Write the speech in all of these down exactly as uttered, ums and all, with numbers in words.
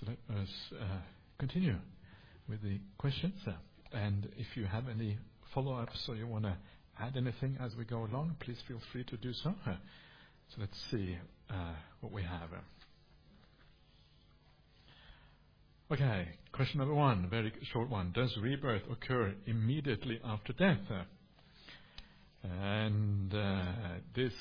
So let us uh, continue with the questions. Uh, and if you have any follow-ups or you want to add anything as we go along, please feel free to do so. Uh, so let's see uh, what we have. Okay, question number one, very short one. Does rebirth occur immediately after death? Uh, and uh, this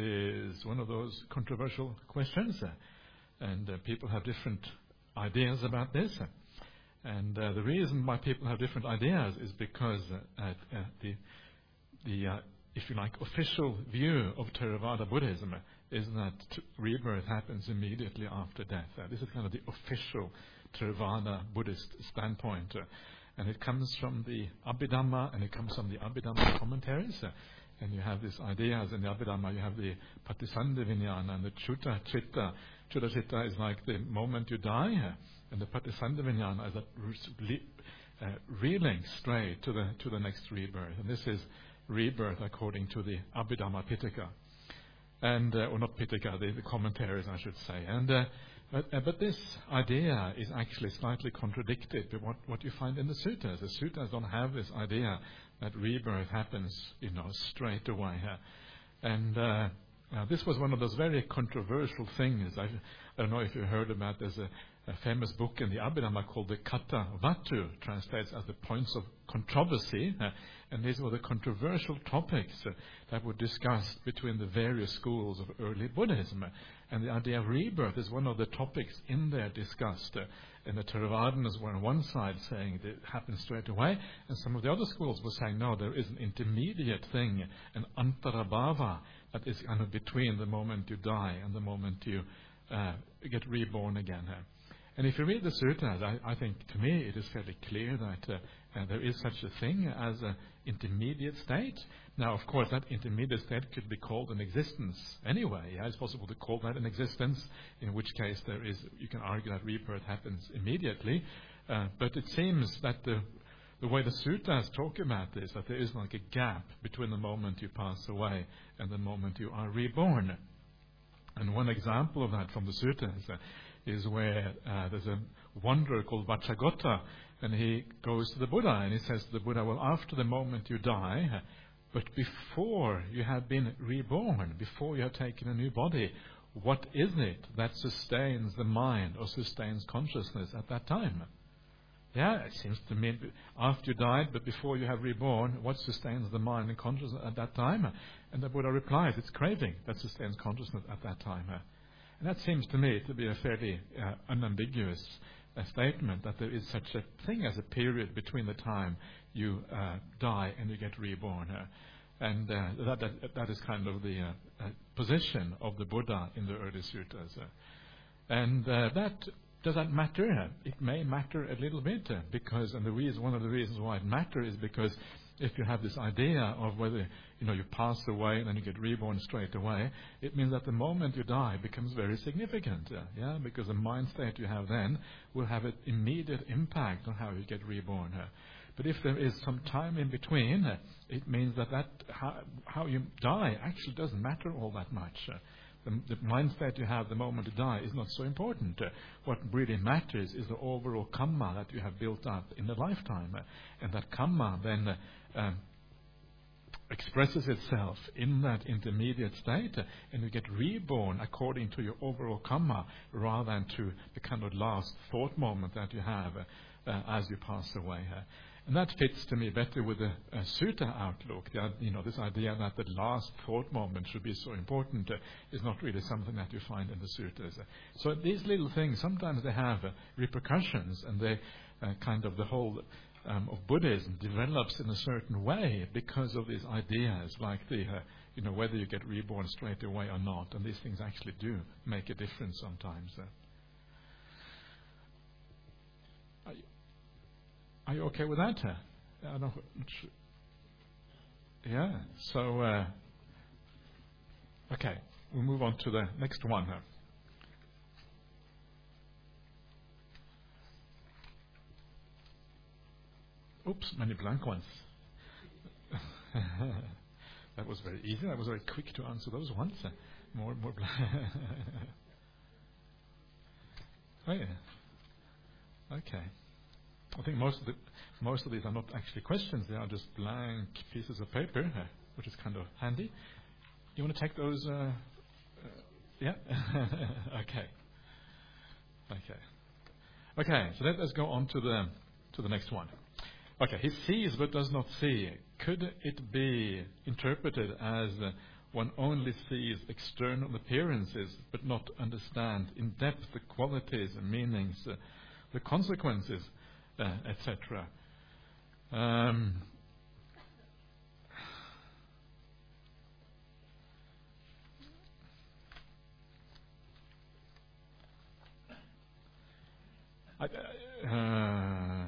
is one of those controversial questions. Uh, and uh, people have different ideas about this. Uh, and uh, the reason why people have different ideas is because uh, uh, the, the uh, if you like, official view of Theravada Buddhism is that t- rebirth happens immediately after death. Uh, this is kind of the official Theravada Buddhist standpoint. Uh, and it comes from the Abhidhamma, and it comes from the Abhidhamma commentaries. Uh, and you have these ideas in the Abhidhamma. You have the Patisandhi Vijnana and the Chuta Chitta. Chuta Chitta is like the moment you die, uh, and the Patisandhi Vijnana is that re- uh, reeling straight to the to the next rebirth. And this is rebirth according to the Abhidhamma Pitaka. And, uh, or not Pitaka, the, the commentaries, I should say. And uh, But, uh, but this idea is actually slightly contradicted by what, what you find in the suttas. The suttas don't have this idea that rebirth happens, you know, straight away. Uh, and uh, uh, this was one of those very controversial things. I, I don't know if you heard about. There's a, a famous book in the Abhidhamma called the Kata Vatu, translates as the points of controversy. Uh, and these were the controversial topics uh, that were discussed between the various schools of early Buddhism. And the idea of rebirth is one of the topics in there discussed. Uh, and the Theravadins were on one side saying that it happens straight away, and some of the other schools were saying, no, there is an intermediate thing, an antarabhava, that is kind of between the moment you die and the moment you uh, get reborn again. Uh, and if you read the suttas, I, I think to me it is fairly clear that uh, uh, there is such a thing as an intermediate state. Now, of course, that intermediate state could be called an existence anyway. Yeah? It's possible to call that an existence, in which case there is, you can argue that rebirth happens immediately. Uh, but it seems that the, the way the suttas talk about this, that there is like a gap between the moment you pass away and the moment you are reborn. And one example of that from the suttas uh, is where uh, there's a wanderer called Vacchagotta, and he goes to the Buddha and he says to the Buddha, well, after the moment you die, uh, but before you have been reborn, before you have taken a new body, what is it that sustains the mind or sustains consciousness at that time? Yeah, it seems to me after you died, but before you have reborn, what sustains the mind and consciousness at that time? And the Buddha replies, it's craving that sustains consciousness at that time. And that seems to me to be a fairly uh, unambiguous uh, statement, that there is such a thing as a period between the time you uh, die and you get reborn. Uh, and uh, that, that that is kind of the uh, uh, position of the Buddha in the early suttas. Uh, and uh, that does that matter? It may matter a little bit, uh, because, and the reason, one of the reasons why it matters is because if you have this idea of whether, you know, you pass away and then you get reborn straight away, it means that the moment you die becomes very significant, uh, yeah, because the mind state you have then will have an immediate impact on how you get reborn. Uh. But if there is some time in between, uh, it means that, that how, how you die actually doesn't matter all that much. Uh. The, the mind state you have the moment you die is not so important. Uh, what really matters is the overall karma that you have built up in the lifetime. Uh, and that karma then uh, um, expresses itself in that intermediate state, uh, and you get reborn according to your overall karma rather than to the kind of last thought moment that you have uh, uh, as you pass away. Uh, And that fits to me better with the uh, sutta outlook. The, you know, this idea that the last thought moment should be so important uh, is not really something that you find in the suttas. Uh, so these little things, sometimes they have uh, repercussions, and they uh, kind of the whole um, of Buddhism develops in a certain way because of these ideas, like the, uh, you know, whether you get reborn straight away or not. And these things actually do make a difference sometimes. Uh. Are you okay with that? Uh, I don't, yeah. So, uh, okay, we'll move on to the next one. Uh. Oops, many blank ones. That was very easy. I was very quick to answer those ones. Uh, more, more blank. Oh yeah. Okay. I think most of the most of these are not actually questions. They are just blank pieces of paper, uh, which is kind of handy. You want to take those? Uh, uh, yeah. okay. Okay. Okay. So let us go on to the to the next one. Okay. He sees but does not see. Could it be interpreted as uh, one only sees external appearances but not understand in depth the qualities and meanings, uh, the consequences, uh, et cetera? Um, I, uh,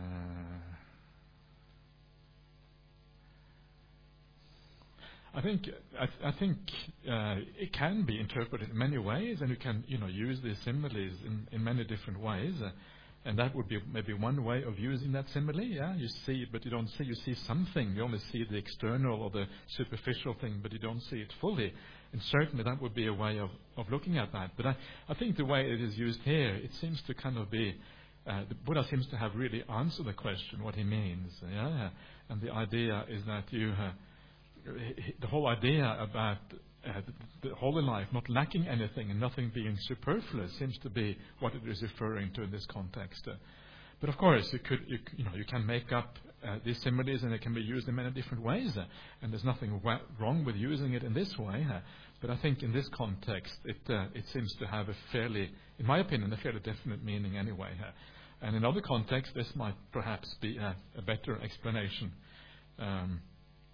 I think I, I think uh, it can be interpreted in many ways, and you can you know use these similes in, in many different ways, uh, and that would be maybe one way of using that simile. Yeah, you see, but you don't see. You see something. You only see the external or the superficial thing, but you don't see it fully. And certainly that would be a way of, of looking at that. But I, I think the way it is used here, it seems to kind of be. Uh, the Buddha seems to have really answered the question what he means. Yeah, and the idea is that you. Uh, The whole idea about uh, the, the holy life not lacking anything and nothing being superfluous seems to be what it is referring to in this context. Uh, but of course, you could, you, you know, you can make up uh, these similes, and it can be used in many different ways. Uh, and there's nothing wa- wrong with using it in this way. Uh, but I think in this context, it uh, it seems to have a fairly, in my opinion, a fairly definite meaning anyway. Uh, and in other contexts, this might perhaps be a, a better explanation. Um,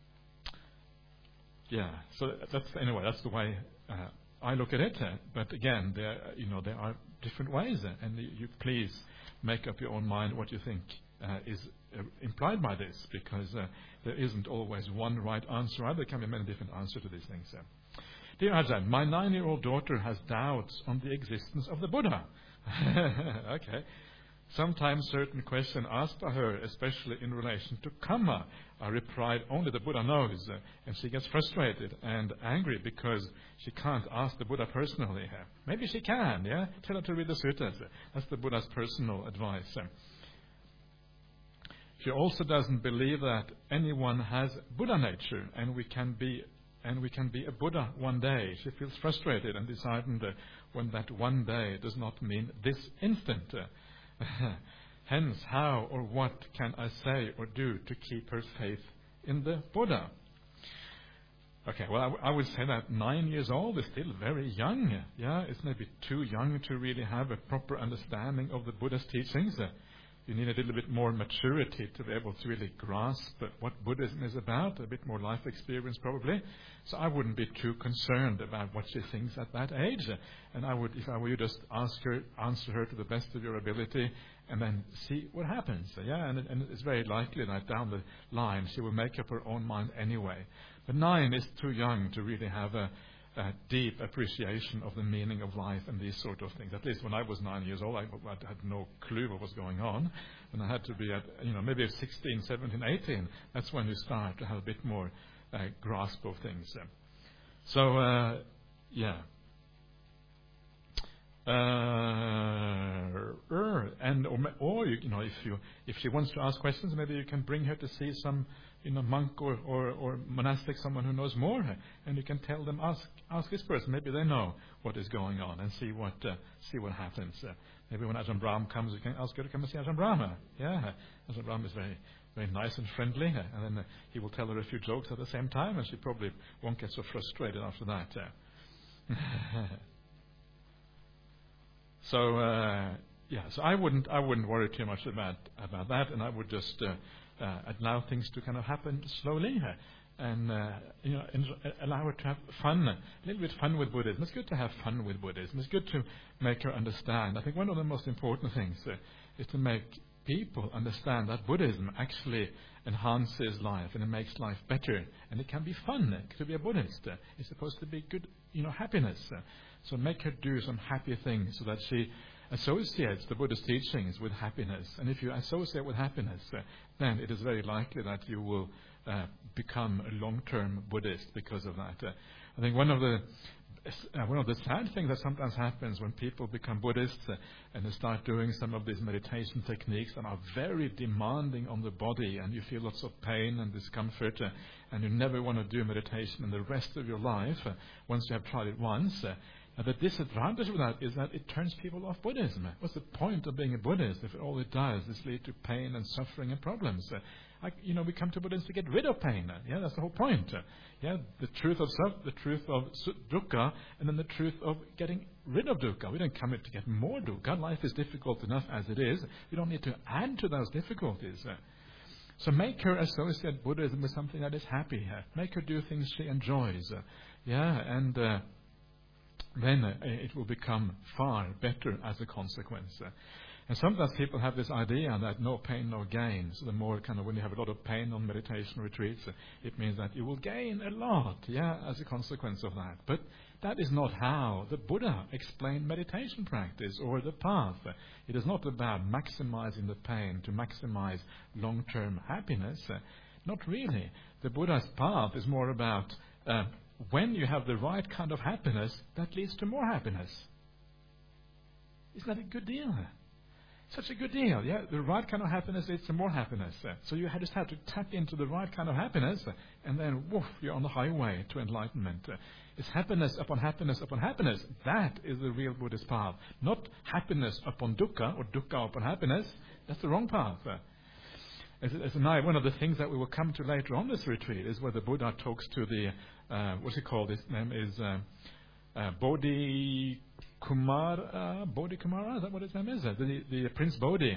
Yeah. So that's anyway. That's the way uh, I look at it. Uh, but again, there you know there are different ways, uh, and you, you please make up your own mind what you think uh, is uh, implied by this, because uh, there isn't always one right answer. Either. There can be many different answers to these things. Uh. Dear Ajahn, my nine-year-old daughter has doubts on the existence of the Buddha. Okay. Sometimes certain questions asked by her, especially in relation to karma, are replied only the Buddha knows, uh, and she gets frustrated and angry because she can't ask the Buddha personally. Uh, maybe she can, yeah? Tell her to read the suttas. Uh, that's the Buddha's personal advice. Uh, she also doesn't believe that anyone has Buddha nature, and we can be and we can be a Buddha one day. She feels frustrated and disheartened uh, when that one day does not mean this instant. Uh, Hence, how or what can I say or do to keep her faith in the Buddha? Okay, well, I, w- I would say that nine years old is still very young. Yeah, it's maybe too young to really have a proper understanding of the Buddha's teachings. Uh, you need a little bit more maturity to be able to really grasp uh, what Buddhism is about, a bit more life experience probably. So I wouldn't be too concerned about what she thinks at that age. Uh, and I would, if I were you, just ask her, answer her to the best of your ability, and then see what happens. Uh, yeah, and, and it's very likely that down the line she will make up her own mind anyway. But nine is too young to really have a, a deep appreciation of the meaning of life and these sort of things. At least when I was nine years old, I, I had no clue what was going on. And I had to be at, you know, maybe at sixteen, seventeen, eighteen. That's when you start to have a bit more uh, grasp of things. Uh, so, uh, yeah. Uh, er, and or, or you, you know, if you if she wants to ask questions, maybe you can bring her to see some, you know, monk or, or, or monastic, someone who knows more, and you can tell them, ask ask this person. Maybe they know what is going on, and see what uh, see what happens. Uh, maybe when Ajahn Brahm comes, you can ask her to come and see Ajahn Brahma. Yeah, Ajahn Brahm is very very nice and friendly, uh, and then uh, he will tell her a few jokes at the same time, and she probably won't get so frustrated after that. Uh. So uh, yeah, so I wouldn't I wouldn't worry too much about about that, and I would just uh, uh, allow things to kind of happen slowly, uh, and uh, you know, and allow her to have fun, a little bit fun with Buddhism. It's good to have fun with Buddhism. It's good to make her understand. I think one of the most important things uh, is to make people understand that Buddhism actually enhances life and it makes life better, and it can be fun uh, to be a Buddhist. Uh, it's supposed to be good, you know, happiness. Uh, So make her do some happy things so that she associates the Buddha's teachings with happiness. And if you associate with happiness, uh, then it is very likely that you will uh, become a long-term Buddhist because of that. Uh, I think one of the uh, one of the sad things that sometimes happens when people become Buddhists uh, and they start doing some of these meditation techniques that are very demanding on the body, and you feel lots of pain and discomfort, uh, and you never want to do meditation in the rest of your life uh, once you have tried it once. Uh, and the disadvantage of that is that it turns people off Buddhism. What's the point of being a Buddhist if all it does is lead to pain and suffering and problems? Uh, I, you know, we come to Buddhism to get rid of pain. Uh, yeah, that's the whole point. Uh, yeah, the truth of self, the truth of dukkha, and then the truth of getting rid of dukkha. We don't come here to get more dukkha. Life is difficult enough as it is. We don't need to add to those difficulties. Uh, so make her associate Buddhism with something that is happy. Uh, make her do things she enjoys. Uh, yeah, and uh, then uh, it will become far better as a consequence. Uh, And sometimes people have this idea that no pain, no gain. So the more kind of when you have a lot of pain on meditation retreats, uh, it means that you will gain a lot, yeah, as a consequence of that. But that is not how the Buddha explained meditation practice or the path. Uh, it is not about maximizing the pain to maximize long-term happiness. Uh, not really. The Buddha's path is more about uh, when you have the right kind of happiness, that leads to more happiness. Isn't that a good deal? Such a good deal, yeah. The right kind of happiness leads to more happiness. Uh, so you just have to tap into the right kind of happiness, uh, and then, woof, you're on the highway to enlightenment. Uh, it's happiness upon happiness upon happiness. That is the real Buddhist path. Not happiness upon dukkha, or dukkha upon happiness. That's the wrong path. Uh, as, as a, one of the things that we will come to later on this retreat is where the Buddha talks to the, uh, what's he called? His name is uh, uh, Bodhi... Kumara, Bodhi Kumara, is that what his name is? The, the Prince Bodhi.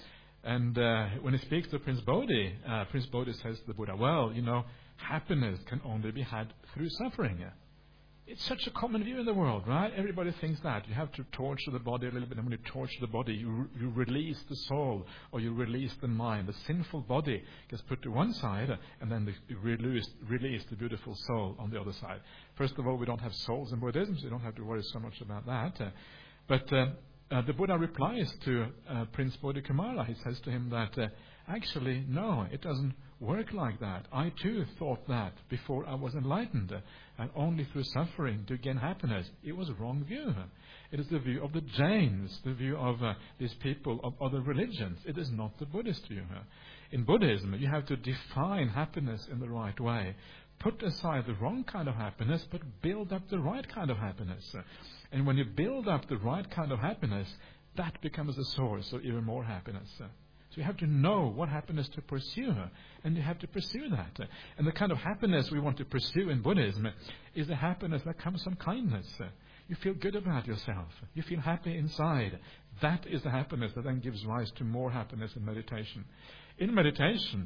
And uh, when he speaks to Prince Bodhi, uh, Prince Bodhi says to the Buddha, well, you know, happiness can only be had through suffering. It's such a common view in the world, right? Everybody thinks that. You have to torture the body a little bit, and when you torture the body, you, you release the soul, or you release the mind. The sinful body gets put to one side, and then the, you release, release the beautiful soul on the other side. First of all, we don't have souls in Buddhism, so you don't have to worry so much about that. Uh, but uh, uh, the Buddha replies to uh, Prince Bodhikumara. He says to him that, uh, actually, no, it doesn't work like that. I too thought that before I was enlightened, uh, and only through suffering to gain happiness. It was a wrong view. It is the view of the Jains, the view of uh, these people of other religions. It is not the Buddhist view. In Buddhism, you have to define happiness in the right way. Put aside the wrong kind of happiness, but build up the right kind of happiness. And when you build up the right kind of happiness, that becomes the source of even more happiness. So you have to know what happiness to pursue, and you have to pursue that. And the kind of happiness we want to pursue in Buddhism is the happiness that comes from kindness. You feel good about yourself. You feel happy inside. That is the happiness that then gives rise to more happiness in meditation. In meditation,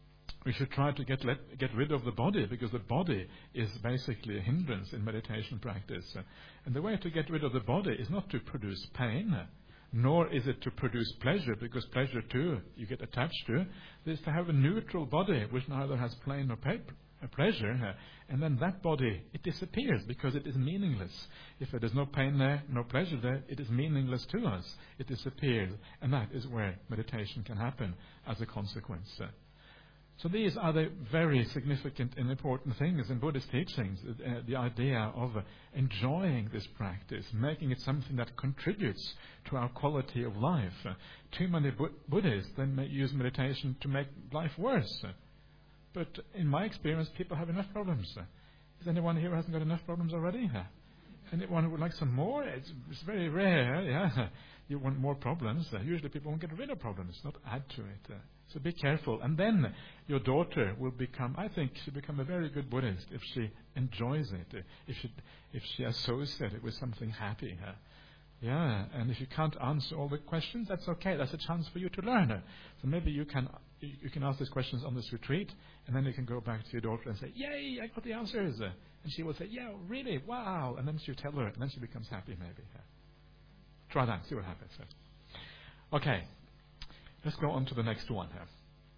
we should try to get let, get rid of the body, because the body is basically a hindrance in meditation practice. And the way to get rid of the body is not to produce pain, nor is it to produce pleasure, because pleasure too you get attached to. It is to have a neutral body which neither has pain nor pleasure, and then that body, it disappears because it is meaningless. If there is no pain there, no pleasure there, it is meaningless to us. It disappears, and that is where meditation can happen as a consequence. So these are the very significant and important things in Buddhist teachings, uh, the idea of uh, enjoying this practice, making it something that contributes to our quality of life. Uh, too many Bu- Buddhists then may use meditation to make life worse. Uh, but in my experience, people have enough problems. Uh, is anyone here who hasn't got enough problems already? Uh, anyone who would like some more? It's, it's very rare, yeah. You want more problems. Uh, usually people won't get rid of problems, not add to it. Uh, So be careful. And then your daughter will become, I think, she'll become a very good Buddhist if she enjoys it, if she, if she associates it with something happy. Uh, yeah, and if you can't answer all the questions, that's okay. That's a chance for you to learn. Uh, so maybe you can you can ask these questions on this retreat, and then you can go back to your daughter and say, yay, I got the answers. Uh, and she will say, yeah, really, wow. And then you tell her, and then she becomes happy maybe. Uh, try that, see what happens. Uh. Okay. Let's go on to the next one here.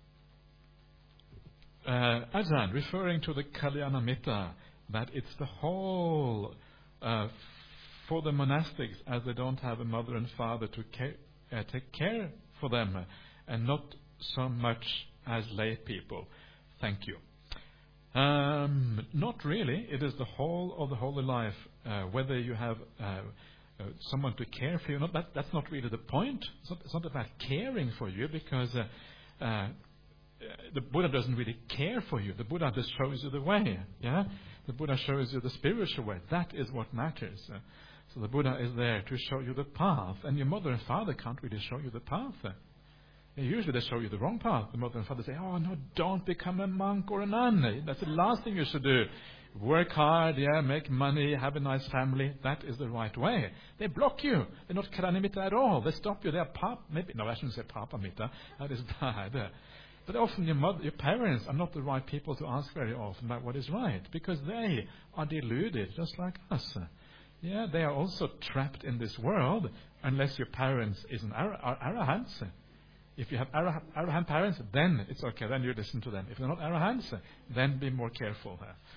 Uh, Ajahn, referring to the Kalyanamitta, that it's the whole uh, for the monastics, as they don't have a mother and father to care, uh, take care for them, uh, and not so much as lay people. Thank you. Um, not really. It is the whole of the holy life. Uh, whether you have uh, uh, someone to care for you, not that, that's not really the point. It's not, it's not about caring for you, because uh, uh, the Buddha doesn't really care for you. The Buddha just shows you the way. Yeah, the Buddha shows you the spiritual way. That is what matters. Uh, so the Buddha is there to show you the path, and your mother and father can't really show you the path. Uh, Usually they show you the wrong path. The mother and father say, oh, no, don't become a monk or a nun. That's the last thing you should do. Work hard, yeah, make money, have a nice family. That is the right way. They block you. They're not karanimitta at all. They stop you. They're pap, maybe, no, I shouldn't say papamitta. That is bad. But often your mother, your parents are not the right people to ask very often about what is right, because they are deluded just like us. Yeah, they are also trapped in this world, unless your parents is an ar- arahant. If you have arah- arahant parents, then it's okay. Then you listen to them. If they're not arahants, then be more careful.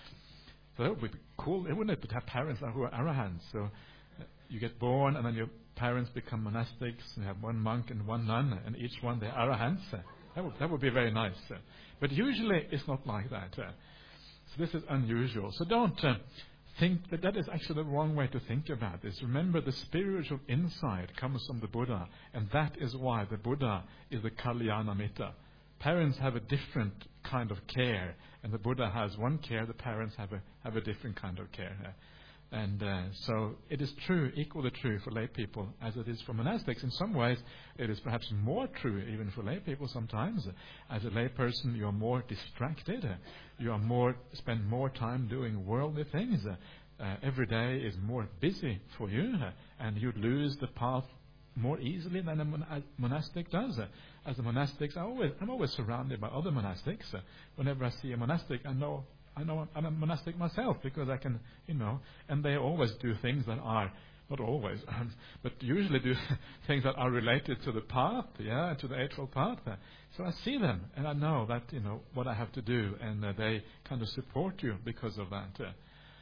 So that would be cool, wouldn't it, to have parents who are arahants? So uh, you get born, and then your parents become monastics. You have one monk and one nun, and each one they're arahants. That would, that would be very nice. But usually it's not like that. So this is unusual. So don't uh, think that that is actually the wrong way to think about this. Remember, the spiritual insight comes from the Buddha, and that is why the Buddha is the Kalyanamitta. Parents have a different kind of care, and the Buddha has one care. The parents have a have a different kind of care. And uh, so it is true, equally true for lay people as it is for monastics. In some ways, it is perhaps more true even for lay people sometimes. As a lay person, you are more distracted. You are more spend more time doing worldly things. Uh, every day is more busy for you, and you lose the path more easily than a mon- monastic does. As a monastics, I always, I'm always surrounded by other monastics. Whenever I see a monastic, I know I know I'm a monastic myself, because I can, you know, and they always do things that are, not always, um, but usually do things that are related to the path, yeah, to the Eightfold Path. So I see them, and I know that, you know, what I have to do, and uh, they kind of support you because of that. Uh,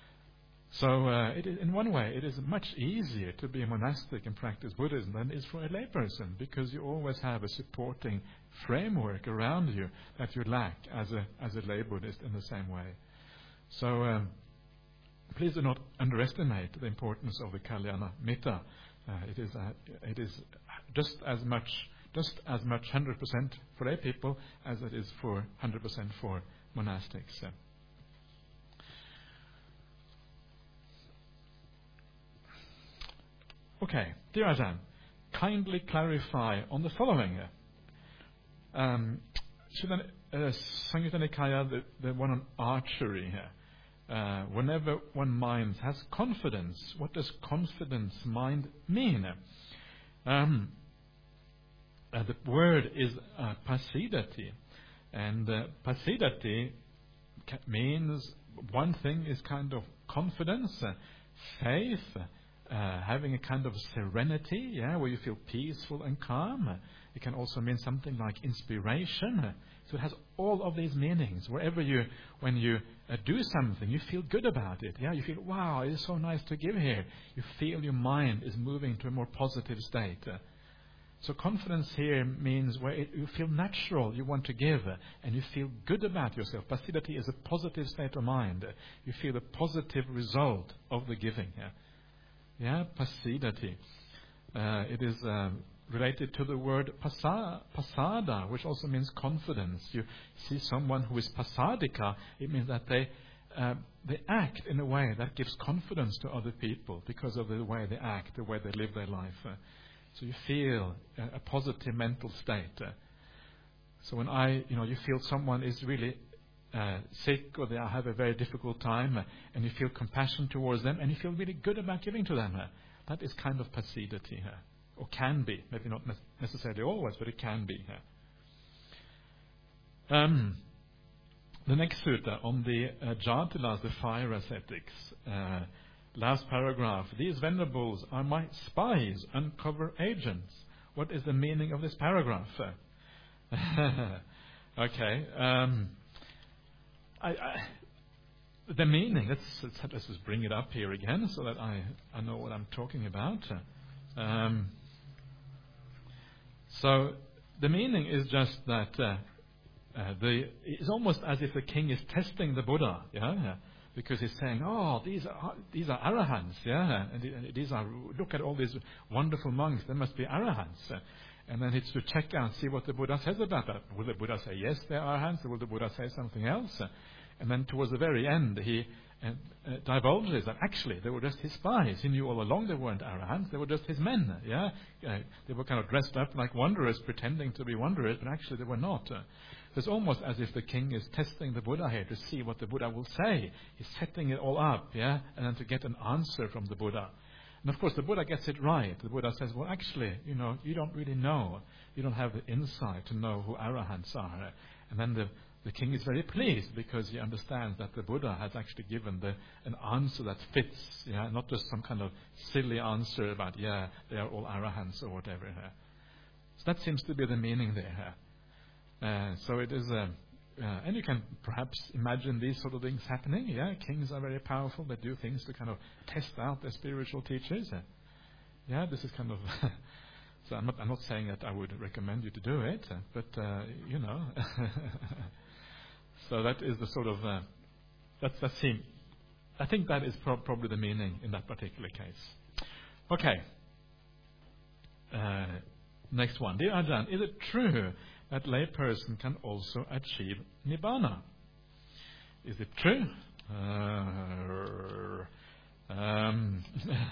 so uh, it is, in one way, it is much easier to be a monastic and practice Buddhism than it is for a layperson, because you always have a supporting framework around you that you lack as a as a lay Buddhist in the same way. So um, please do not underestimate the importance of the Kalyanamitta. Uh, it is uh, it is just as much just as much one hundred percent for lay people as it is for one hundred percent for monastics. Uh, Okay, dear Ajahn, kindly clarify on the following. Um, Shuddha uh, Samyutta Nikaya, the, the one on archery here. Uh, whenever one mind has confidence, what does confidence mind mean? Um, uh, the word is uh, pasidati, and uh, pasidati ca- means one thing is kind of confidence, uh, faith. Uh, having a kind of serenity, yeah, where you feel peaceful and calm. It can also mean something like inspiration. So it has all of these meanings. Wherever you, when you uh, do something, you feel good about it. Yeah, you feel, wow, it is so nice to give here. You feel your mind is moving to a more positive state. Uh, so confidence here means where it, you feel natural, you want to give, uh, and you feel good about yourself. Pasidati is a positive state of mind. Uh, you feel the positive result of the giving. Yeah. Yeah, pasidati. Uh, it is uh, related to the word pasa, pasada, which also means confidence. You see someone who is pasadika, it means that they uh, they act in a way that gives confidence to other people because of the way they act, the way they live their life. Uh, so you feel a, a positive mental state. Uh, so when I, you know, you feel someone is really Uh, sick, or they have a very difficult time, uh, and you feel compassion towards them, and you feel really good about giving to them. Uh, that is kind of pasidati, uh, or can be, maybe not ne- necessarily always, but it can be. Uh. Um, the next sutta on the uh, Jatilas, the fire ascetics, uh, last paragraph. These venerables are my spies, uncover agents. What is the meaning of this paragraph? Uh, okay. Um, I, I, the meaning, let's, let's, let's just bring it up here again so that I, I know what I'm talking about. Um, so the meaning is just that uh, uh, the, it's almost as if the king is testing the Buddha, yeah, because he's saying, oh, these are these are arahants, yeah, and these are, look at all these wonderful monks, they must be arahants. And then it's to check out, see what the Buddha says about that. Will the Buddha say yes, they are arahants, or will the Buddha say something else? And then towards the very end, he uh, uh, divulges that actually they were just his spies. He knew all along they weren't arahants, they were just his men. Yeah, uh, they were kind of dressed up like wanderers, pretending to be wanderers, but actually they were not. Uh, it's almost as if the king is testing the Buddha here to see what the Buddha will say. He's setting it all up, yeah, and then to get an answer from the Buddha. And of course, the Buddha gets it right. The Buddha says, well, actually, you know, you don't really know. You don't have the insight to know who arahants are. And then the, the king is very pleased because he understands that the Buddha has actually given the, an answer that fits, yeah, not just some kind of silly answer about, yeah, they are all arahants or whatever. Yeah. So that seems to be the meaning there. Uh, so it is, uh, uh, and you can perhaps imagine these sort of things happening. Yeah, kings are very powerful. They do things to kind of test out their spiritual teachers. Uh, yeah, this is kind of. So I'm not, I'm not saying that I would recommend you to do it, uh, but uh, you know. So that is the sort of uh, that's that seem. I think that is pro- probably the meaning in that particular case. Okay. Uh, next one, dear Ajahn, is it true that layperson can also achieve nibbana? Is it true? Uh, um,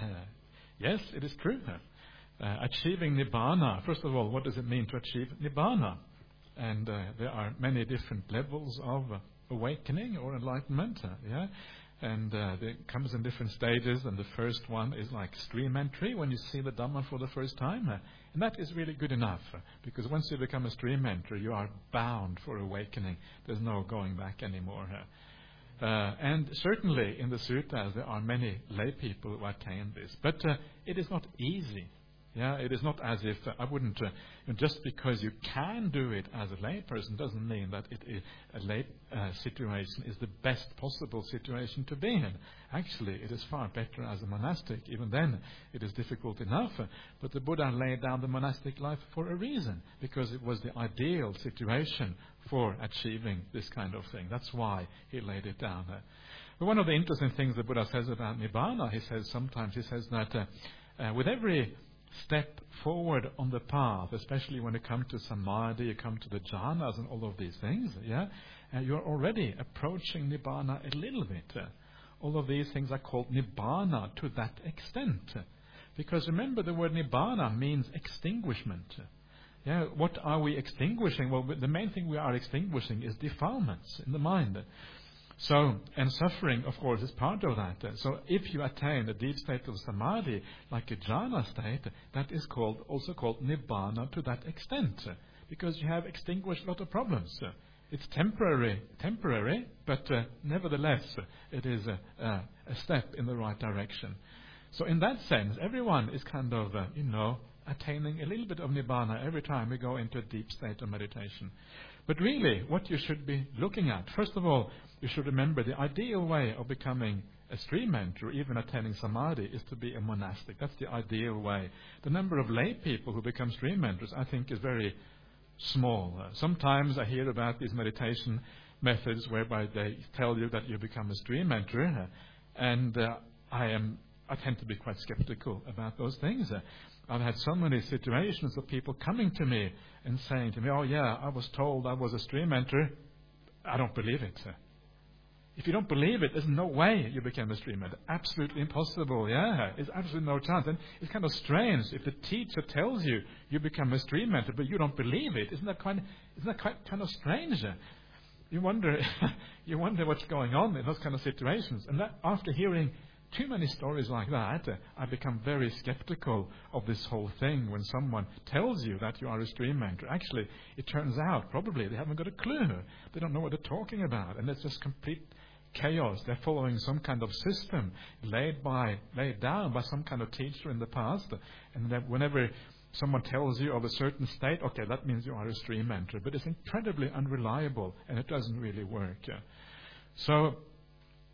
yes, it is true. Uh, achieving nibbana, first of all, what does it mean to achieve nibbana? And uh, there are many different levels of uh, awakening or enlightenment. Uh, yeah, and uh, it comes in different stages. And the first one is like stream entry, when you see the Dhamma for the first time. Uh, and that is really good enough, uh, because once you become a stream entry, you are bound for awakening. There's no going back anymore. Uh, uh, and certainly in the suttas, there are many lay people who attain this. But uh, it is not easy. Yeah, it is not as if uh, I wouldn't. Uh, you know, just because you can do it as a layperson doesn't mean that it is a lay uh, situation is the best possible situation to be in. Actually, it is far better as a monastic. Even then, it is difficult enough. Uh, but the Buddha laid down the monastic life for a reason, because it was the ideal situation for achieving this kind of thing. That's why he laid it down. Uh, but one of the interesting things the Buddha says about nibbana, he says sometimes he says that uh, uh, with every step forward on the path, especially when you come to samadhi, you come to the jhanas and all of these things, yeah, uh, you're already approaching nibbana a little bit. Uh, all of these things are called nibbana to that extent. Uh, because remember, the word nibbana means extinguishment. Uh, yeah, what are we extinguishing? Well, the main thing we are extinguishing is defilements in the mind. Uh, So, and suffering, of course, is part of that. So, if you attain a deep state of samadhi, like a jhana state, that is called also called nibbana to that extent, because you have extinguished a lot of problems. It's temporary, temporary, but uh, nevertheless, it is a, a, a step in the right direction. So, in that sense, everyone is kind of, uh, you know, attaining a little bit of nibbana every time we go into a deep state of meditation. But really, what you should be looking at, first of all, you should remember the ideal way of becoming a stream entry or even attaining samadhi is to be a monastic. That's the ideal way. The number of lay people who become stream entries, I think, is very small. Uh, sometimes I hear about these meditation methods whereby they tell you that you become a stream entry, uh, and uh, I am I tend to be quite skeptical about those things. Uh, I've had so many situations of people coming to me and saying to me, oh yeah, I was told I was a stream entry. I don't believe it. Uh, If you don't believe it, there's no way you become a stream entry. Absolutely impossible, yeah. It's absolutely no chance. And it's kind of strange if the teacher tells you you become a stream entry, but you don't believe it. Isn't that kind of, isn't that quite, kind of strange? You wonder, you wonder what's going on in those kind of situations. And that, after hearing too many stories like that, uh, I become very skeptical of this whole thing when someone tells you that you are a stream entry. Actually, it turns out probably they haven't got a clue. They don't know what they're talking about. And it's just complete chaos. They're following some kind of system laid by, laid down by some kind of teacher in the past. And that whenever someone tells you of a certain state, okay, that means you are a stream entry. But it's incredibly unreliable and it doesn't really work. So,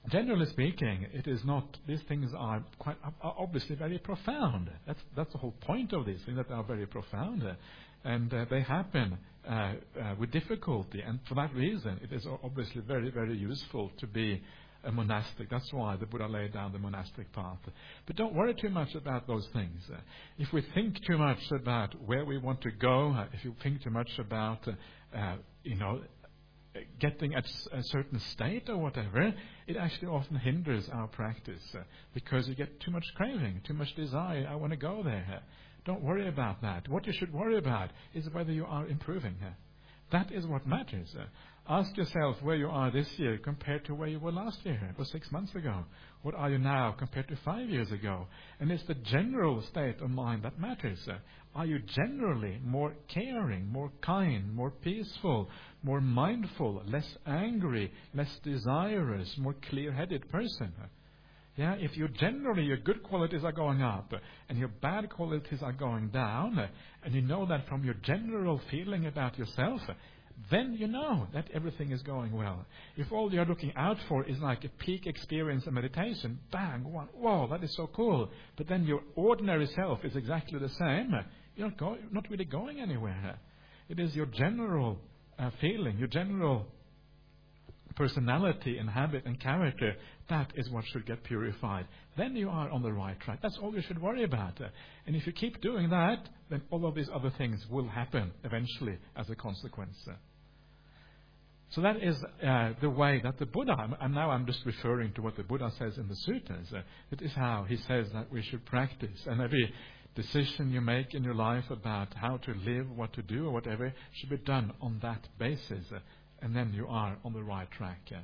generally speaking, it is not. These things are quite are obviously very profound. That's that's the whole point of these things, that they are very profound, uh, and uh, they happen uh, uh, with difficulty. And for that reason, it is obviously very very useful to be a monastic. That's why the Buddha laid down the monastic path. But don't worry too much about those things. Uh, if we think too much about where we want to go, uh, if you think too much about, uh, uh, you know, getting at a certain state or whatever, it actually often hinders our practice uh, because you get too much craving, too much desire. I want to go there. Uh, don't worry about that. What you should worry about is whether you are improving. Uh, that is what matters. Uh, Ask yourself where you are this year compared to where you were last year or six months ago. What are you now compared to five years ago? And it's the general state of mind that matters. Uh, are you generally more caring, more kind, more peaceful, more mindful, less angry, less desirous, more clear-headed person? Uh, yeah, if you generally, your good qualities are going up uh, and your bad qualities are going down, uh, and you know that from your general feeling about yourself, uh, then you know that everything is going well. If all you're looking out for is like a peak experience of meditation, bang, one, whoa, that is so cool. But then your ordinary self is exactly the same. You're not, go, not really going anywhere. It is your general uh, feeling, your general personality and habit and character, that is what should get purified. Then you are on the right track. That's all you should worry about. Uh, and if you keep doing that, then all of these other things will happen eventually as a consequence. Uh, so that is uh, the way that the Buddha, and now I'm just referring to what the Buddha says in the suttas, uh, that is how he says that we should practice. And every decision you make in your life about how to live, what to do, or whatever, should be done on that basis. Uh, and then you are on the right track. Uh.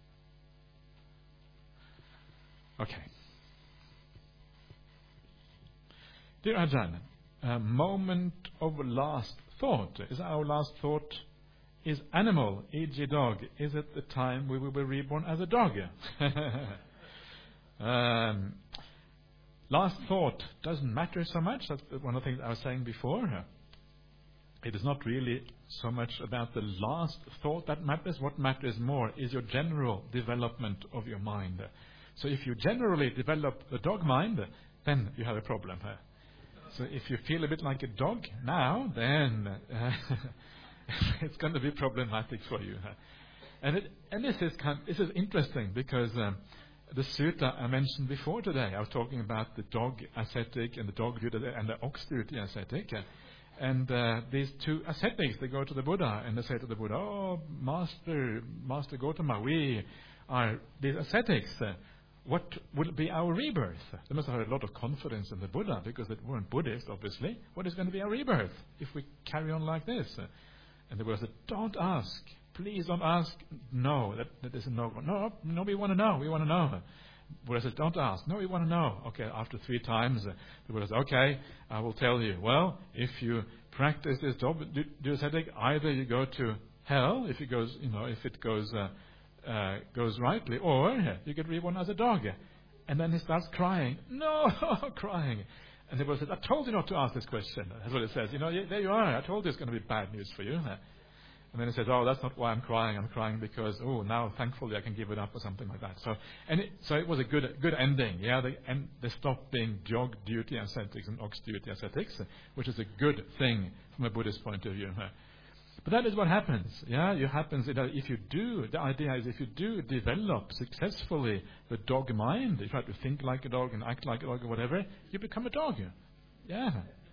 Okay. Dear Ajahn, a moment of last thought. Is our last thought, is animal, for example dog, is it the time we will be reborn as a dog? um, last thought doesn't matter so much. That's one of the things I was saying before. It is not really so much about the last thought that matters. What matters more is your general development of your mind. So if you generally develop the dog mind, then you have a problem. So if you feel a bit like a dog now, then uh, it's going to be problematic for you. And it, and this is kind, this is interesting because um, the sutta I mentioned before today, I was talking about the dog ascetic and the dog duty and the ox duty ascetic. And uh, these two ascetics, they go to the Buddha and they say to the Buddha, "Oh, Master, Master Gautama, we are these ascetics. Uh, what will be our rebirth?" They must have had a lot of confidence in the Buddha because they weren't Buddhists, obviously. What is going to be our rebirth if we carry on like this? Uh, and the Buddha said, "Don't ask. Please don't ask." No, that, that is a no. No, no, we want to know. We want to know. Buddha says, "Don't ask." "No, we want to know." Okay, after three times, uh, the Buddha says, "Okay, I will tell you. Well, if you practice this ascetic, either you go to hell, if it goes, you know, if it goes uh, uh, goes rightly, or you get reborn as a dog." And then he starts crying. No, crying. And the Buddha says, "I told you not to ask this question." That's what it says. You know, there you are. I told you it's going to be bad news for you. And then he says, "Oh, that's not why I'm crying. I'm crying because, oh, now thankfully I can give it up," or something like that. So, and it, so it was a good, good ending. Yeah, they, and they stopped being dog duty ascetics and ox duty ascetics, which is a good thing from a Buddhist point of view. But that is what happens. Yeah, it happens if you do. The idea is if you do develop successfully the dog mind, if you try to think like a dog and act like a dog or whatever, you become a dog. Yeah.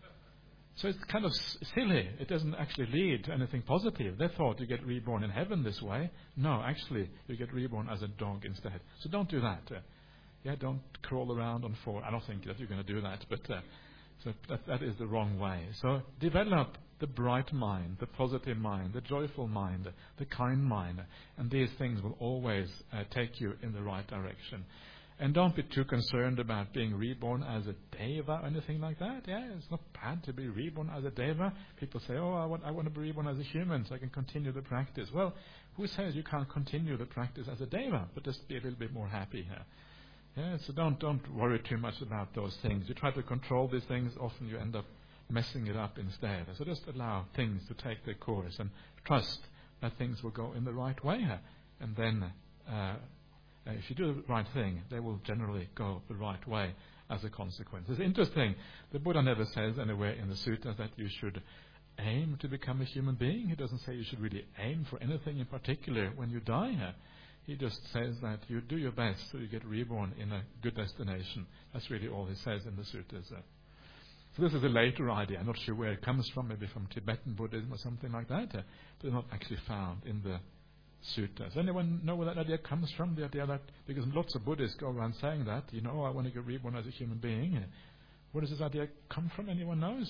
So it's kind of silly. It doesn't actually lead to anything positive. They thought you get reborn in heaven this way. No, actually, you get reborn as a dog instead. So don't do that. Uh, yeah, don't crawl around on four. I don't think that you're going to do that, but uh, so that, that is the wrong way. So develop the bright mind, the positive mind, the joyful mind, the kind mind, and these things will always uh, take you in the right direction. And don't be too concerned about being reborn as a deva or anything like that. Yeah, it's not bad to be reborn as a deva. People say, "Oh, I want, I want to be reborn as a human so I can continue the practice." Well, who says you can't continue the practice as a deva, but just be a little bit more happy here? Yeah, so don't don't worry too much about those things. You try to control these things, often you end up messing it up instead. So just allow things to take their course and trust that things will go in the right way here. And then uh, Uh, if you do the right thing, they will generally go the right way as a consequence. It's interesting. The Buddha never says anywhere in the suttas that you should aim to become a human being. He doesn't say you should really aim for anything in particular when you die. He just says that you do your best so you get reborn in a good destination. That's really all he says in the suttas. So this is a later idea. I'm not sure where it comes from, maybe from Tibetan Buddhism or something like that, but it's not actually found in the suttas. Anyone know where that idea comes from? The idea that, because lots of Buddhists go around saying that, you know, oh, I want to get reborn as a human being. Where does this idea come from? Anyone knows?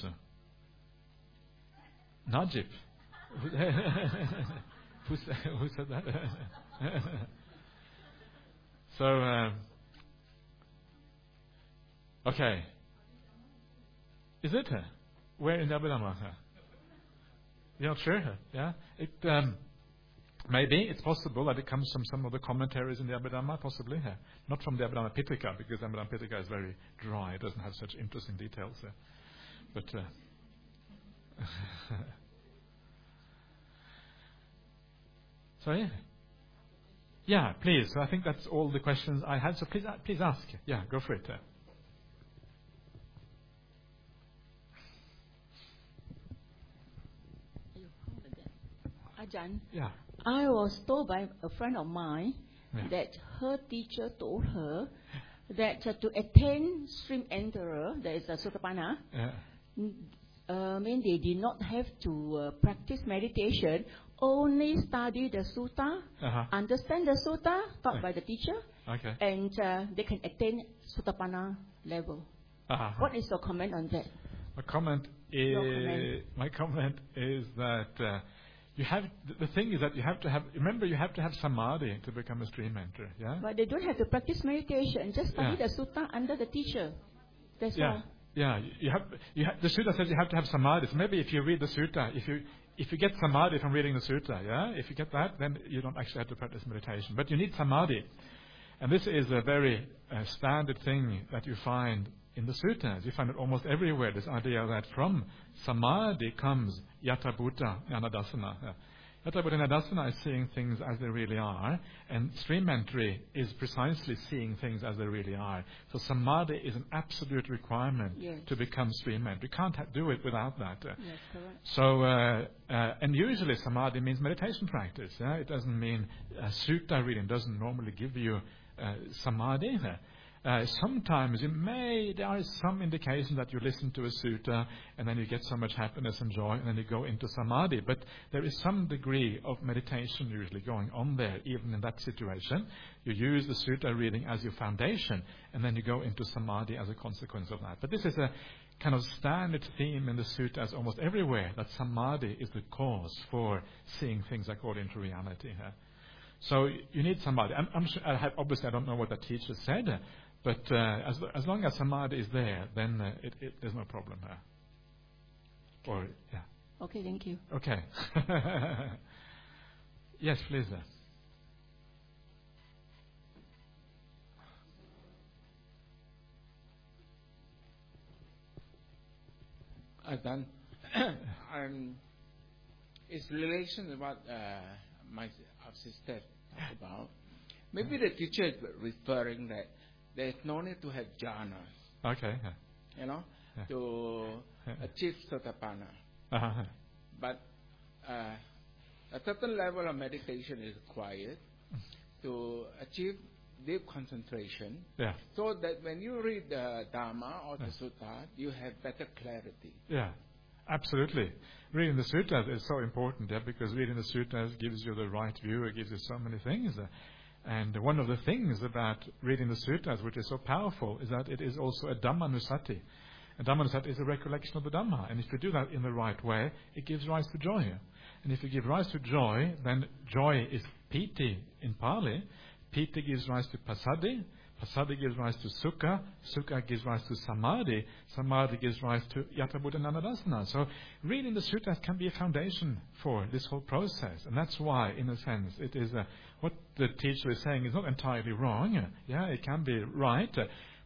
Najib. who, said, who said that? so, um, okay. Is it? Where in the Abhidhamma? You're not sure? Yeah? It, um, maybe it's possible that it comes from some of the commentaries in the Abhidhamma, possibly. Yeah. Not from the Abhidhamma Pitaka, because the Abhidhamma Pitaka is very dry. It doesn't have such interesting details. Uh, but... Uh, Sorry? Yeah, please. So I think that's all the questions I had. So please, uh, please ask. Yeah, go for it. Uh. Ajahn, yeah. I was told by a friend of mine yeah. that her teacher told her that uh, to attain stream enterer, there is a Sotapanna, Yeah. Uh, mean they did not have to uh, practice meditation, only study the sutta, Uh-huh. understand the sutta taught Okay. by the teacher, Okay. and uh, they can attain Sotapanna level. Uh-huh. What is your comment on that? My comment is Your comment. my comment is that uh, you have the thing is that you have to have remember you have to have samadhi to become a stream enterer. Yeah. But they don't have to practice meditation, just study Yeah. the sutta under the teacher. That's Yeah. all. Yeah, you have, you have, the sutta says you have to have samadhi. So maybe if you read the sutta, if you if you get samadhi from reading the sutta, yeah, if you get that, then you don't actually have to practice meditation. But you need samadhi, and this is a very uh, standard thing that you find in the suttas. You find it almost everywhere. This idea that from samadhi comes yata bhuta jnanadasana. Yeah. Yata bhuta jnanadasana is seeing things as they really are, and stream entry is precisely seeing things as they really are. So samadhi is an absolute requirement Yes. to become stream entry. You can't ha- do it without that. Uh, Yes, correct. So, uh, uh, and usually samadhi means meditation practice. Yeah? It doesn't mean uh, sutta reading doesn't normally give you uh, samadhi. Uh, sometimes you may, there is some indication that you listen to a sutta and then you get so much happiness and joy and then you go into samadhi. But there is some degree of meditation usually going on there, even in that situation. You use the sutta reading as your foundation and then you go into samadhi as a consequence of that. But this is a kind of standard theme in the suttas almost everywhere, that samadhi is the cause for seeing things according to reality. Huh? So you need samadhi. I'm, I'm sure, I have, obviously I don't know what the teacher said, uh, but uh, as, as long as samadhi is there, then uh, it, it, there's no problem there. Or, yeah. Okay, thank you. Okay. Yes, please. Uh. Ajahn, um, it's relation to what uh, my our sister talked about. Maybe the teacher is referring that there's no need to have jhanas, Okay. Yeah. you know, Yeah. to Yeah. achieve sotapanna. Uh-huh. But uh, a certain level of meditation is required to achieve deep concentration, Yeah. so that when you read the Dharma or the Yeah. Sutta, you have better clarity. Yeah, absolutely. Reading the suttas is so important, yeah, because reading the suttas gives you the right view. It gives you so many things. Uh, and one of the things about reading the suttas, which is so powerful, is that it is also a Dhammanusati. A Dhammanusati is a recollection of the Dhamma. And if you do that in the right way, it gives rise to joy. And if you give rise to joy, then joy is piti in Pali. Piti gives rise to pasadi. Pasadi gives rise to sukha. Sukha gives rise to samadhi. Samadhi gives rise to yata bhuta jnanadasana. So reading the suttas can be a foundation for this whole process. And that's why, in a sense, it is a, what the teacher is saying is not entirely wrong. Yeah, it can be right.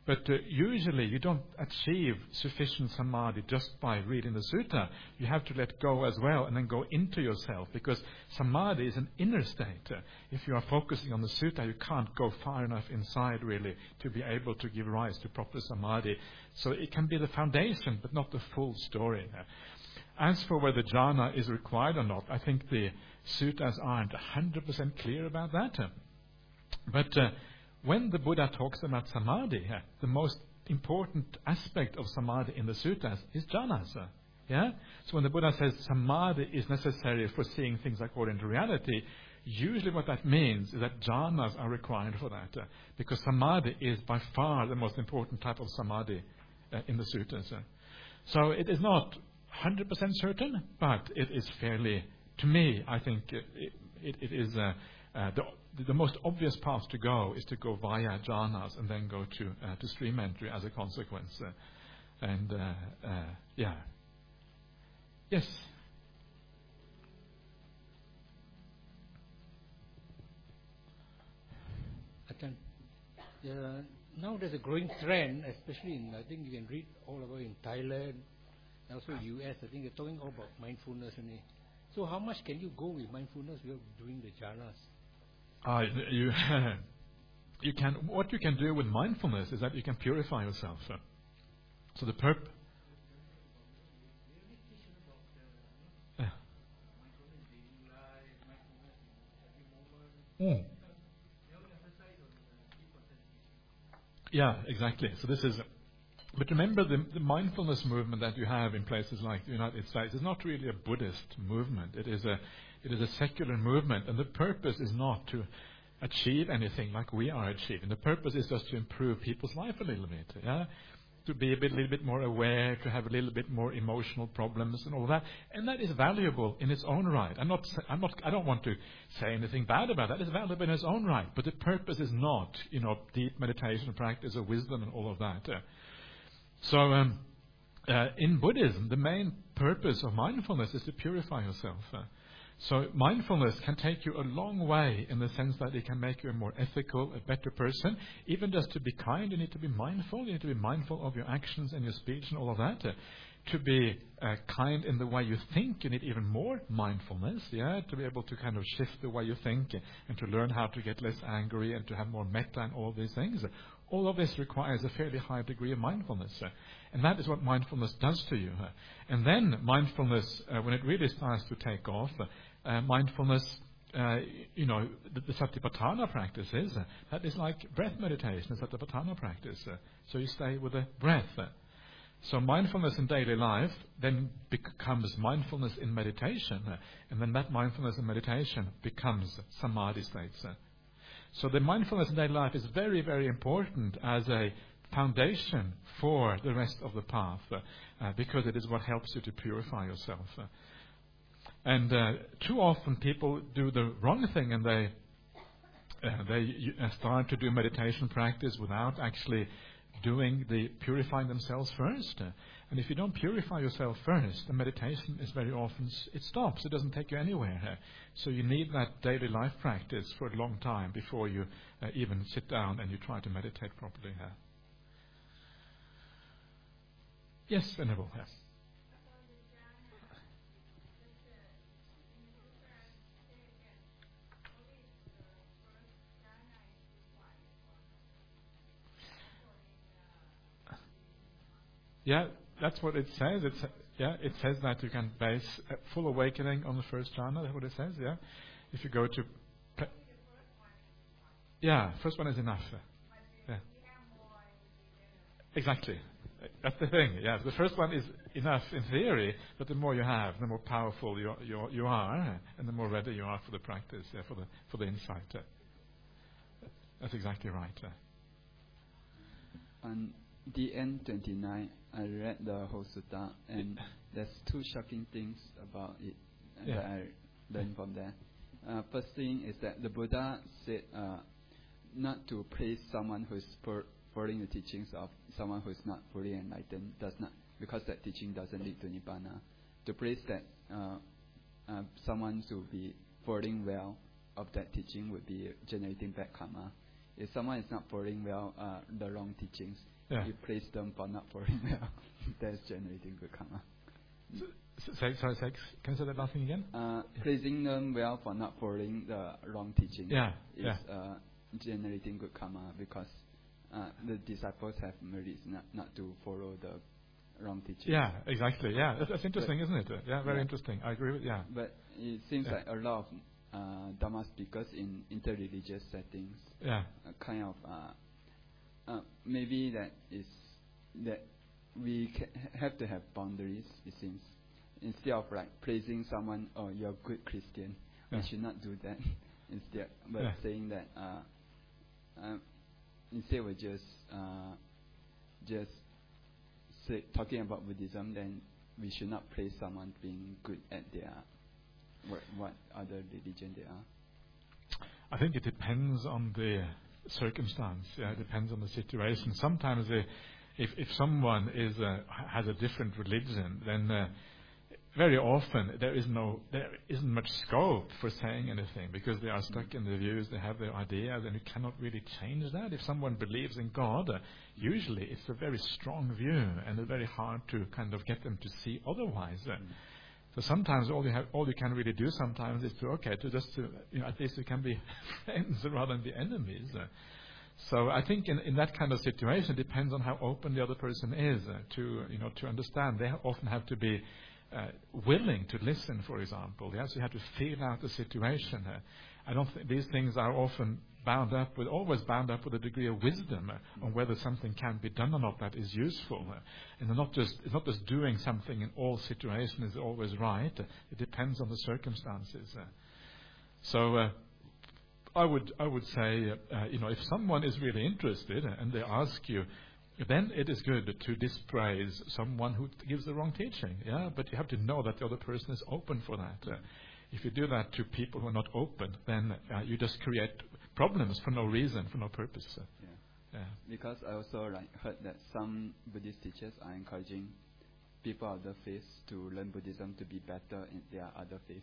But uh, usually you don't achieve sufficient samadhi just by reading the sutta. You have to let go as well and then go into yourself, because samadhi is an inner state. Uh, if you are focusing on the sutta, you can't go far enough inside really to be able to give rise to proper samadhi. So it can be the foundation, but not the full story. Uh, as for whether jhana is required or not, I think the suttas aren't one hundred percent clear about that. Uh, but uh, when the Buddha talks about samadhi, uh, the most important aspect of samadhi in the suttas is jhanas. Uh, yeah? So when the Buddha says samadhi is necessary for seeing things according to reality, usually what that means is that jhanas are required for that. Uh, because samadhi is by far the most important type of samadhi uh, in the suttas. Uh. So it is not one hundred percent certain, but it is fairly, to me, I think it, it, it is uh, uh, the The most obvious path to go is to go via jhanas and then go to uh, to stream entry as a consequence. Uh, and uh, uh, yeah, yes. Ajahn, uh, now there's a growing trend, especially in, I think you can read all over in Thailand, also U S. I think they're talking all about mindfulness only. So how much can you go with mindfulness without doing the jhanas? Uh, you, you can. What you can do with mindfulness is that you can purify yourself. Uh, so the perp. Uh. Mm. Yeah, exactly. So this is. But remember, the, the mindfulness movement that you have in places like the United States is not really a Buddhist movement. It is a It is a secular movement, and the purpose is not to achieve anything like we are achieving. The purpose is just to improve people's life a little bit, yeah? To be a bit, little bit more aware, to have a little bit more emotional problems and all that, and that is valuable in its own right. I'm not, I'm not, I don't want to say anything bad about that. It's valuable in its own right, but the purpose is not, you know, deep meditation practice or wisdom and all of that. Uh, so. Um, uh, in Buddhism, the main purpose of mindfulness is to purify yourself. Uh, So mindfulness can take you a long way in the sense that it can make you a more ethical, a better person. Even just to be kind, you need to be mindful. You need to be mindful of your actions and your speech and all of that. Uh, to be uh, kind in the way you think, you need even more mindfulness. Yeah, to be able to kind of shift the way you think and to learn how to get less angry and to have more metta and all these things. All of this requires a fairly high degree of mindfulness. Uh, and that is what mindfulness does to you. Uh, and then mindfulness, uh, when it really starts to take off, uh, Uh, mindfulness, uh, you know, the, the Satipatthana practices, uh, that is like breath meditation, the Satipatthana practice. Uh, so you stay with the breath. Uh. So mindfulness in daily life then becomes mindfulness in meditation, uh, and then that mindfulness in meditation becomes samadhi states. Uh. So the mindfulness in daily life is very, very important as a foundation for the rest of the path, uh, uh, because it is what helps you to purify yourself. Uh. And uh, too often people do the wrong thing, and they uh, they uh, start to do meditation practice without actually doing the purifying themselves first. Uh, and if you don't purify yourself first, the meditation is very often it stops. It doesn't take you anywhere. Uh, so you need that daily life practice for a long time before you uh, even sit down and you try to meditate properly. Uh. Yes, Venerable. Yes. Yeah, that's what it says. It's, yeah, it says that you can base uh, full awakening on the first jhana. That's what it says. Yeah, if you go to, pl- yeah, first one is enough. Uh, yeah, exactly. That's the thing. Yeah, the first one is enough in theory, but the more you have, the more powerful you you, you are, and the more ready you are for the practice, yeah, for the for the insight. Uh, that's exactly right. Uh. On D N twenty-nine, I read the whole sutta, and there's two shocking things about it yeah. that I learned from there. Uh, first thing is that the Buddha said uh, not to praise someone who is per- following the teachings of someone who is not fully enlightened, does not, because that teaching doesn't lead to nibbana. To praise that uh, uh, someone to be following well of that teaching would be generating bad karma. If someone is not following well uh, the wrong teachings, Yeah. you praise them for not following well, that's generating good karma. So, so, sorry, sorry, sorry, can you say that last thing again? Uh, praising them well for not following the wrong teaching Yeah, is yeah. Uh, generating good karma, because uh, the disciples have merits not, not to follow the wrong teaching. Yeah, exactly. Yeah, that's, that's interesting, But- isn't it? Yeah, very yeah. interesting. I agree with. Yeah, But it seems Yeah. like a lot of uh, Dhamma speakers in interreligious settings yeah, uh, kind of uh, uh, maybe that is that we ca- have to have boundaries. It seems, instead of like praising someone, oh, you're a good Christian, Yeah. we should not do that. Instead, but Yeah. saying that uh, uh, instead we just uh, just say, talking about Buddhism, then we should not praise someone being good at their what, what other religion they are. I think it depends on the circumstance. Yeah, it depends on the situation. Sometimes, uh, if if someone is uh, has a different religion, then uh, very often there is no there isn't much scope for saying anything, because they are stuck in their views, they have their ideas, and you cannot really change that. If someone believes in God, uh, usually it's a very strong view, and it's very hard to kind of get them to see otherwise. Uh, So sometimes all you have, all you can really do sometimes is to okay, to just to, you know, at least you can be friends rather than be enemies. Uh, so I think in, in that kind of situation, it depends on how open the other person is uh, to you know to understand. They often have to be uh, willing to listen, for example. Yes, you have to feel out the situation. Uh, I don't think these things are often bound up with, always bound up with a degree of wisdom uh, on whether something can be done or not that is useful. Uh, and not just, it's not just doing something in all situations is always right. Uh, it depends on the circumstances. Uh, so uh, I would I would say, uh, uh, you know, if someone is really interested uh, and they ask you, then it is good to dispraise someone who gives the wrong teaching. Yeah, but you have to know that the other person is open for that. Uh, if you do that to people who are not open, then uh, you just create problems for no reason, for no purpose. Uh, Yeah. yeah. Because I also like heard that some Buddhist teachers are encouraging people of the faith to learn Buddhism to be better in their other faiths.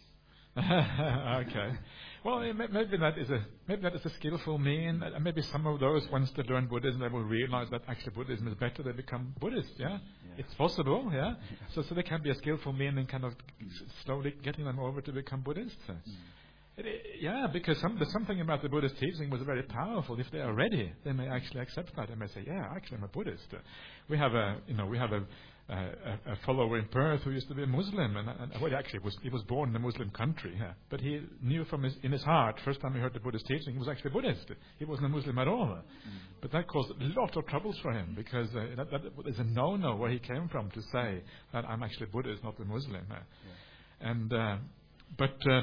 Okay. Well, eh, may- maybe that is a maybe that is a skillful mean. And maybe some of those, once they learn Buddhism, they will realize that actually Buddhism is better. They become Buddhist. Yeah, Yeah. it's possible. Yeah. So, so there can be a skillful mean in kind of s- slowly getting them over to become Buddhists. Uh, it- it- yeah, because some, there's something about the Buddhist teaching was very powerful. If they are ready, they may actually accept that. They may say, "Yeah, actually, I'm a Buddhist." Uh, we have a, you know, we have a. Uh, a, a follower in Perth who used to be a Muslim, and, and well, actually was he was born in a Muslim country, yeah. But he knew from his in his heart, first time he heard the Buddhist teaching, he was actually Buddhist. He wasn't a Muslim at all. Mm. But that caused a lot of troubles for him, because uh, that, that is a no-no where he came from to say that I'm actually Buddhist, not a Muslim. Uh, yeah. And uh, but. Uh,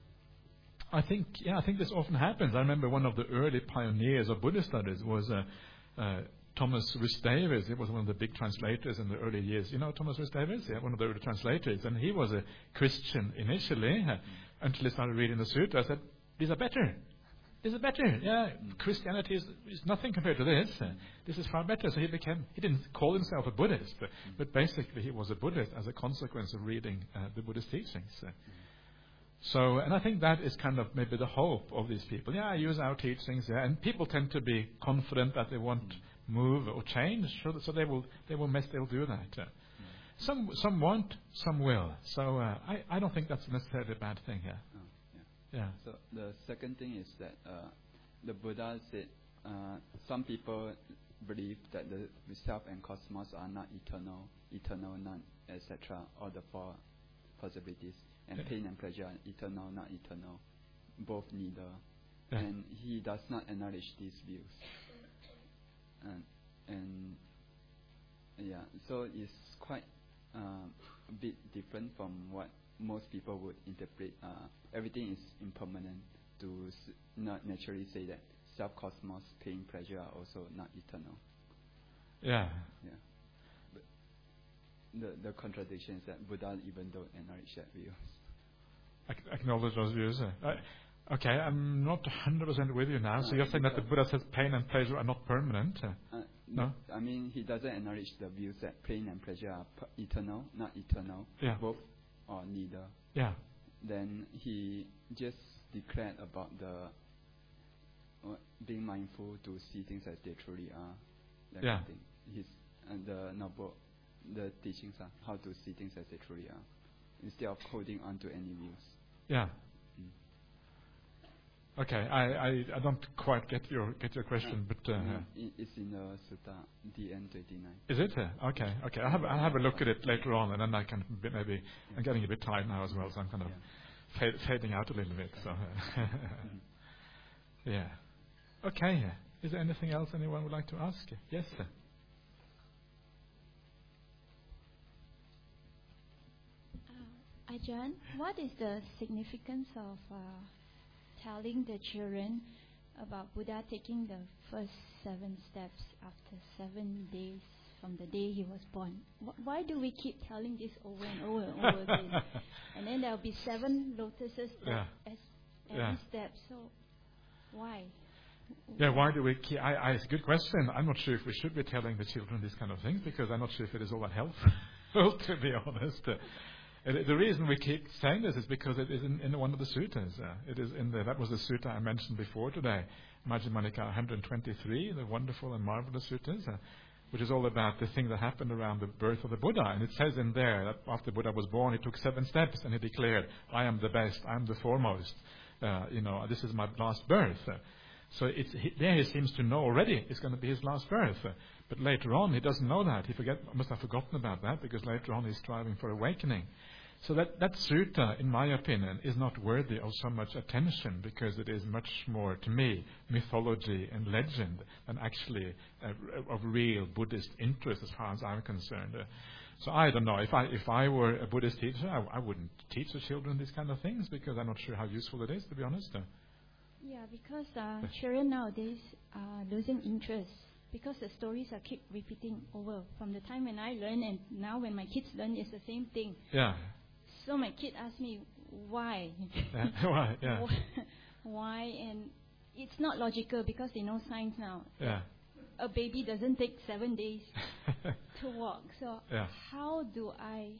I think, yeah, I think this often happens. I remember one of the early pioneers of Buddhist studies was uh, uh, Thomas Rhys Davies. He was one of the big translators in the early years. You know Thomas Rhys Davies? Yeah, one of the early translators. And he was a Christian initially, uh, until he started reading the Sutta. I said, these are better. These are better. Yeah, Christianity is, is nothing compared to this. Uh, this is far better. So he became, he didn't call himself a Buddhist, uh, but basically he was a Buddhist as a consequence of reading uh, the Buddhist teachings. Uh, So, and I think that is kind of maybe the hope of these people. Yeah, I use our teachings, yeah, and people tend to be confident that they won't move or change, so, so they will, they will mess, they will do that. Uh, some, some won't, some will. So, uh, I, I don't think that's necessarily a bad thing here. Oh, yeah. Yeah. So the second thing is that uh, the Buddha said uh, some people believe that the self and cosmos are not eternal, eternal, none, et cetera. All the four possibilities. And Yeah. pain and pleasure are eternal, not eternal, both neither. Yeah. And he does not acknowledge these views. And, and yeah, so it's quite uh, a bit different from what most people would interpret. Uh, everything is impermanent, to s- not naturally say that self-cosmos, pain, pleasure are also not eternal. Yeah. Yeah. But the, the contradiction is that Buddha even don't acknowledge that view. Ac- Acknowledge those views. Uh, uh, okay, I'm not one hundred percent with you now. So Uh, you're saying that the because- Buddha says pain and pleasure are not permanent? Uh, Uh, No? I mean, he doesn't acknowledge the views that pain and pleasure are p- eternal, not eternal, Yeah. both or neither. yeah. Then he just declared about the uh, being mindful to see things as they truly are. That Yeah. kind of thing. his and the novel, the teachings are how to see things as they truly are, instead of holding on to any views. Yeah. Mm. Okay, I, I, I don't quite get your get your question, Uh, but uh, mm, i- it's in the Sutta D N twenty-nine. is it? Uh, okay, okay. I'll have I'll have a look at it later on, and then I can b- maybe. I'm getting a bit tired now as well, so I'm kind of Yeah. fade, fading out a little bit. So, uh, yeah. Okay. Is there anything else anyone would like to ask? Yes, sir. Uh, Ajahn, what is the significance of uh, telling the children about Buddha taking the first seven steps after seven days from the day he was born? Wh- Why do we keep telling this over and over and over again? And then there will be seven lotuses Yeah. as every Yeah. step. So why? Yeah, why do we keep... I, I, it's a good question. I'm not sure if we should be telling the children these kind of things, because I'm not sure if it is all that helpful, to be honest. Uh, it- the reason we keep saying this is because it is in, in one of the suttas. Uh, it is in the, that was the sutta I mentioned before today, Majjhima Nikaya one hundred twenty-three, the wonderful and marvelous suttas, uh, which is all about the thing that happened around the birth of the Buddha. And it says in there that after Buddha was born, he took seven steps and he declared, I am the best, I am the foremost. Uh, you know, this is my last birth. Uh, So it's, he, there he seems to know already it's going to be his last birth. Uh, but later on, he doesn't know that. He forget, must have forgotten about that, because later on he's striving for awakening. So that, that sutta, in my opinion, is not worthy of so much attention, because it is much more, to me, mythology and legend than actually uh, of real Buddhist interest as far as I'm concerned. Uh, so I don't know. If I, if I were a Buddhist teacher, I, I wouldn't teach the children these kind of things, because I'm not sure how useful it is, to be honest. Uh, Yeah, because uh, children nowadays are losing interest, because the stories are keep repeating over. From the time when I learn and now when my kids learn, it's the same thing. Yeah. So my kid asks me why, Yeah. Why? Yeah. why, and it's not logical because they know science now. Yeah. A baby doesn't take seven days to walk. So Yeah. how do I?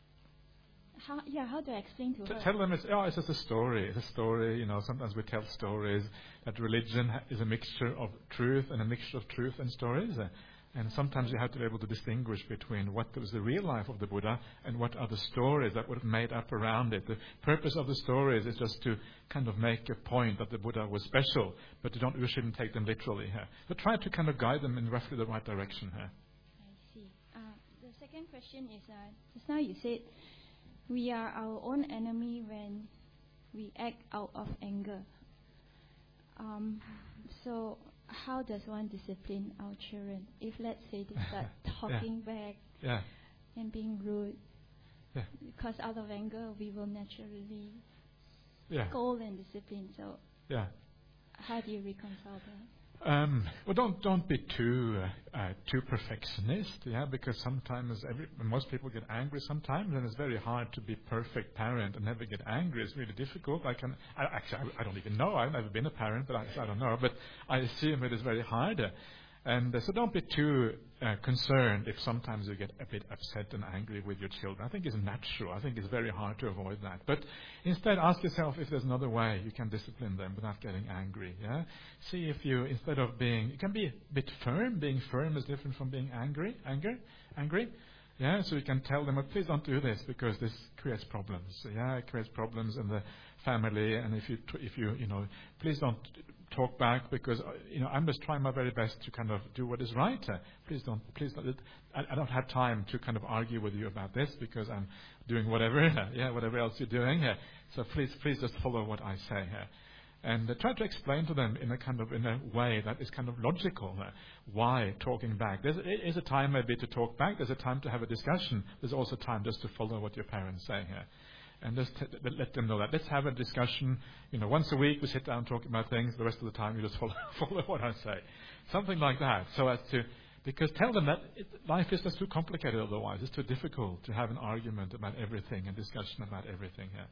How yeah? How do I explain to T- her? Tell them it's, oh, it's just a story. It's a story. You know, sometimes we tell stories. That religion ha- is a mixture of truth and a mixture of truth and stories. Uh, and sometimes you have to be able to distinguish between what was the real life of the Buddha and what are the stories that were made up around it. The purpose of the stories is just to kind of make a point that the Buddha was special, but you don't, you shouldn't take them literally here. But try to kind of guide them in roughly the right direction here. I see. Uh, the second question is, uh, just now you said we are our own enemy when we act out of anger. Um, so how does one discipline our children? If, let's say, they start talking back Yeah. and being rude, Yeah. because out of anger we will naturally Yeah. scold and discipline. So Yeah. how do you reconcile that? Um, well, don't don't be too uh, uh, too perfectionist, yeah, because sometimes every, most people get angry sometimes, and it's very hard to be perfect parent and never get angry. It's really difficult. I can I, actually I, I don't even know. I've never been a parent, but I, I don't know. But I assume it is very hard. Uh, And uh, so don't be too uh, concerned if sometimes you get a bit upset and angry with your children. I think it's natural. I think it's very hard to avoid that. But instead ask yourself if there's another way you can discipline them without getting angry. Yeah. See if you, instead of being, you can be a bit firm. Being firm is different from being angry. Anger, angry. Yeah. So you can tell them, oh, please don't do this because this creates problems. So, yeah, it creates problems in the family. And if you, if you, you know, please don't talk back because uh, you know I'm just trying my very best to kind of do what is right. Uh, please don't, please don't. I, I don't have time to kind of argue with you about this because I'm doing whatever, uh, yeah, whatever else you're doing. Uh, so please, please just follow what I say. Uh, and uh, try to explain to them in a kind of in a way that is kind of logical. Uh, why talking back? There is a time maybe to talk back. There's a time to have a discussion. There's also time just to follow what your parents say here. And just t- let them know that. Let's have a discussion. You know, once a week we sit down talking about things. The rest of the time you just follow, follow what I say. Something like that. So as to, because tell them that it, life is just too complicated otherwise. It's too difficult to have an argument about everything and discussion about everything here.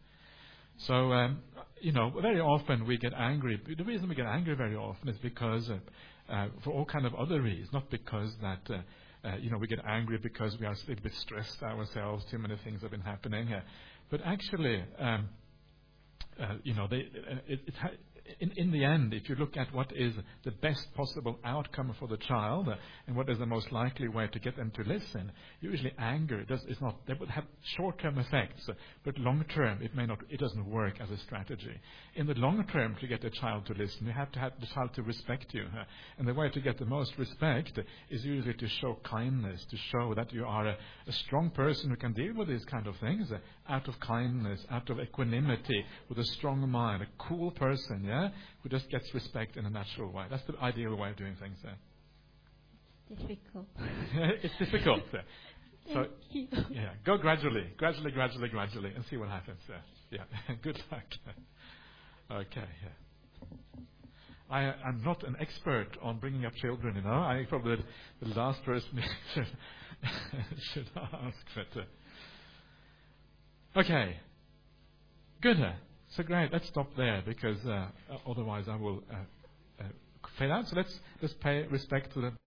So, um, you know, very often we get angry. The reason we get angry very often is because, uh, uh, for all kind of other reasons, not because that, uh, uh, you know, we get angry because we are a little bit stressed ourselves, too many things have been happening here. But actually, um, uh, you know, they, uh, it, it ha- in, in the end, if you look at what is the best possible outcome for the child uh, and what is the most likely way to get them to listen, usually anger does, is not. They would have short-term effects, uh, but long-term it may not. It doesn't work as a strategy. In the long term, to get a child to listen, you have to have the child to respect you, uh, and the way to get the most respect uh, is usually to show kindness, to show that you are a, a strong person who can deal with these kind of things uh, out of kindness, out of equanimity, with a strong mind, a cool person, yeah, who just gets respect in a natural way. That's the ideal way of doing things. Uh. Difficult. It's difficult. Uh. So, Thank you. yeah, go gradually, gradually, gradually, gradually, and see what happens. Uh. Yeah, good luck. Okay. Yeah. I, I'm not an expert on bringing up children, you know. I'm probably the, the last person should, should ask. But, uh, okay. Good. Uh, so great. Let's stop there because uh, otherwise I will uh, uh, fade out. So let's let's pay respect to the